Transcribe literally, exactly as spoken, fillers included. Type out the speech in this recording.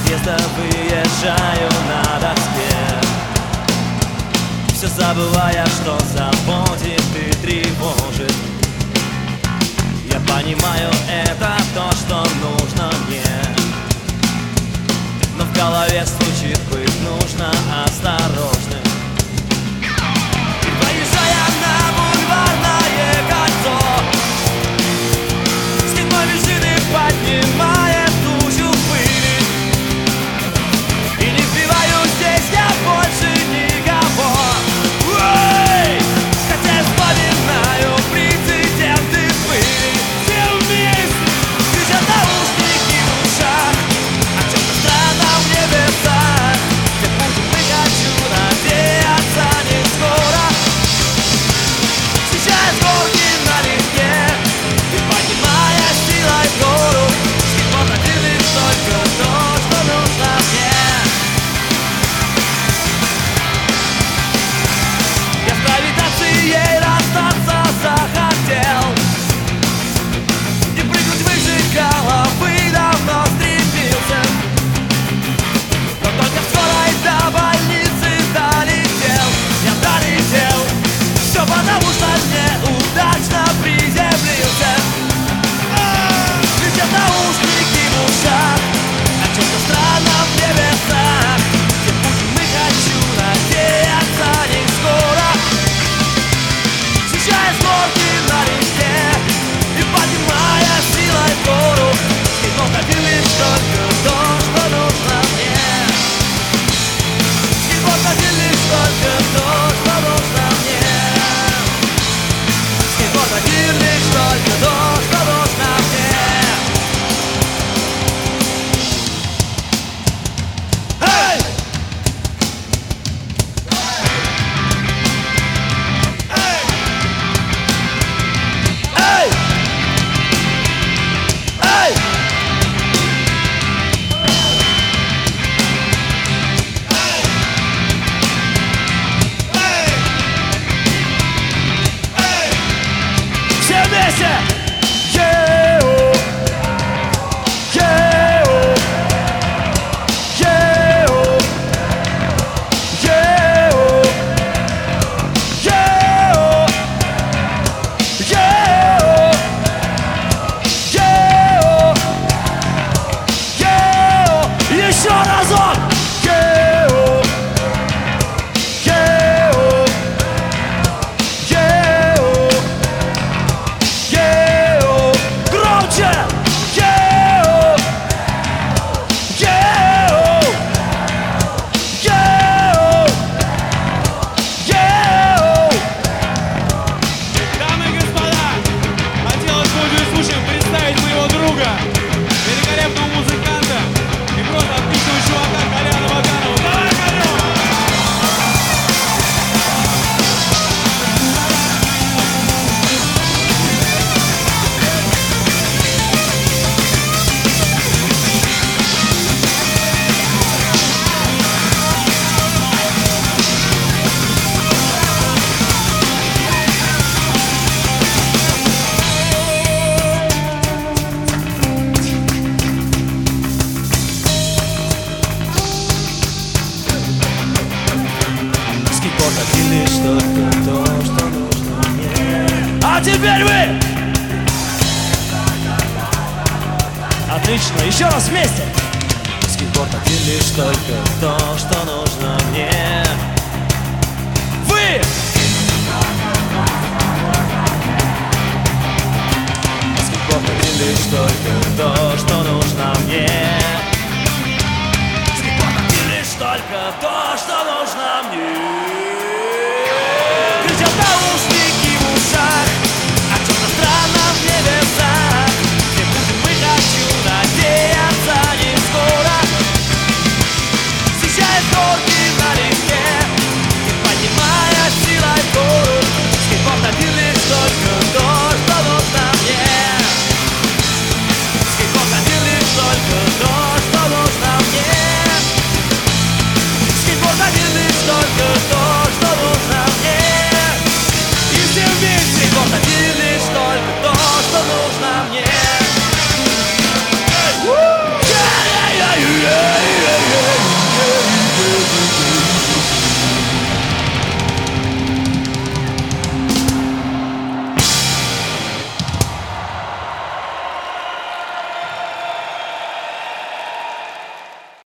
подъезда выезжаю на доске, все забывая, что заботит и тревожит. Я понимаю, это то, что нужно мне, но в голове стучит, быть нужно осторожным. И выезжая на бульварное кольцо, с седьмой вершины поднимая тучу пыли, и не вбиваю здесь я больше никого. Ой! Хотя я вспоминаю прецеденты были. Все вместе кричат наушники в ушах о чем-то странном в небесах, где будем мы, хочу надеяться не скоро. Сейчас горки налегке, и поднимая силой в гору, скипотатили только то, что нужно мне. Я с гравитацией расстаться захотел, и прыгнуть выше головы давно стремился, но только в скорой до больницы долетел. Я долетел, все потому что неудачно приземлился. Кричат наушники в ушах о чем-то странном в небесах, где будем мы, хочу надеяться не скоро. Сейчас горки налегке, и поднимая силой в гору, скипотатил лишь только то, что нужно мне. Скипотатил лишь только то, что нужно мне. Скипотатил лишь только то, что нужно мне. Эй! Эй! Эй! Все вместе! Е-о! Е-о! Е-о! Е-о! Е-о! Е-о! Е-о! Е-о! Еще разок! Е-о! Е-о! Е-о! Е-о! Громче! Е-о! Е-о! Е-о! Е-о! Дамы и господа, хотелось бы этим случаем представить моего друга, великолепного музыканта и просто отличного чувака Коляна Ваганова. Давай, Колян! Скипотатил лишь только то, что нужно мне. А теперь вы! Отлично, еще раз вместе! Скипотатил лишь только то, что нужно мне. Вы! Скипотатил лишь только то, что нужно мне. Скипотатил лишь только то, что нужно мне.